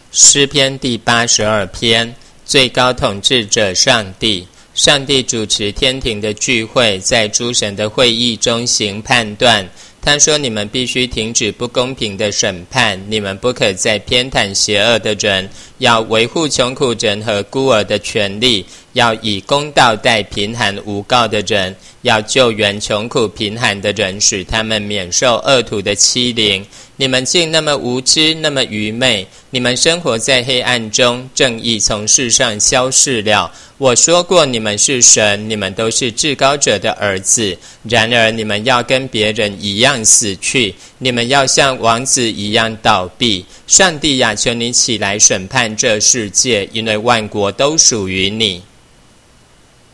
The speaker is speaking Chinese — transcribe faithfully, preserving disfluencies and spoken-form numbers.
诗篇第八十二篇，最高统治者上帝。上帝主持天庭的聚会，在诸神的会议中行判断。他说：你们必须停止不公平的审判，你们不可再偏袒邪恶的人，要维护穷苦人和孤儿的权利，要以公道待贫寒无告的人，要救援穷苦贫寒的人，使他们免受恶徒的欺凌。你们竟那么无知，那么愚昧，你们生活在黑暗中，正义从世上消逝了。我说过，你们是神，你们都是至高者的儿子。然而你们要跟别人一样死去，你们要像王子一样倒闭。上帝呀，求你起来审判这世界，因为万国都属于你。